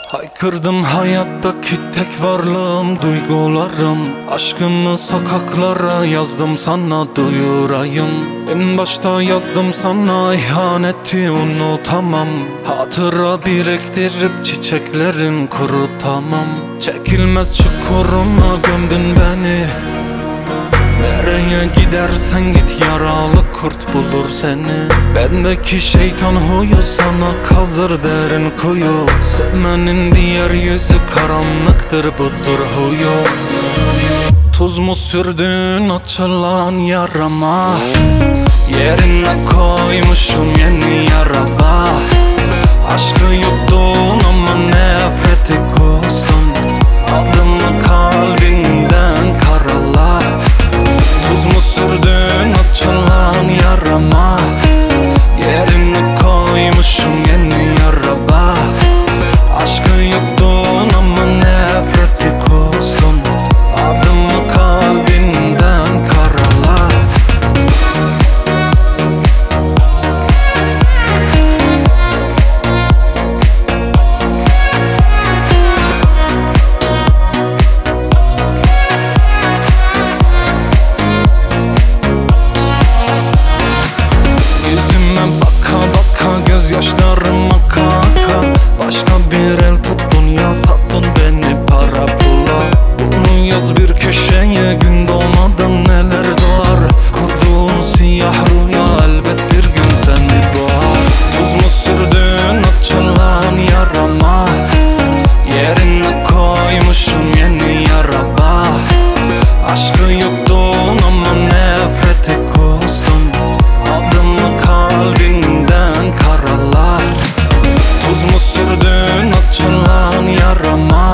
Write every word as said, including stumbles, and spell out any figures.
Haykırdım hayattaki tek varlığım duygularım. Aşkımı sokaklara yazdım sana duyurayım. En başta yazdım sana ihaneti unutamam. Hatıra biriktirip çiçeklerin kurutamam. Çekilmez çukuruna gömdün beni. Nereye gidersen git yaralı kurt bulur seni. Bendeki şeytan huyu sana kazır derin kuyu. Sevmenin diğer yüzü karanlıktır budur huyu. Tuz mu sürdün açılan yarama? Yerine koymuşum yeni yaraba. Aşkı yuttun ama nefreti kustun. Adımı kalbinden karala. Tuz mu sürdün açılan yarama? Yerini koymuşum yeni yaraba. Aşkı yuttun ama nefreti kustun. Adımı kalbinden karala. Gözyaşlarım kaka. Başka bir el tuttun ya sattın beni para pula. Bunu yaz bir köşeye, gün doğmadan neler doğar. Kurduğun siyah rüya elbet bir gün seni boğar. Tuz mu sürdün açılan yarama? Yerine koymuşum yeni yaraba. Aşkı yuttun ama nefreti kustun. Adımı kalbinden karala. Tuz mu sürdün açılan yarama?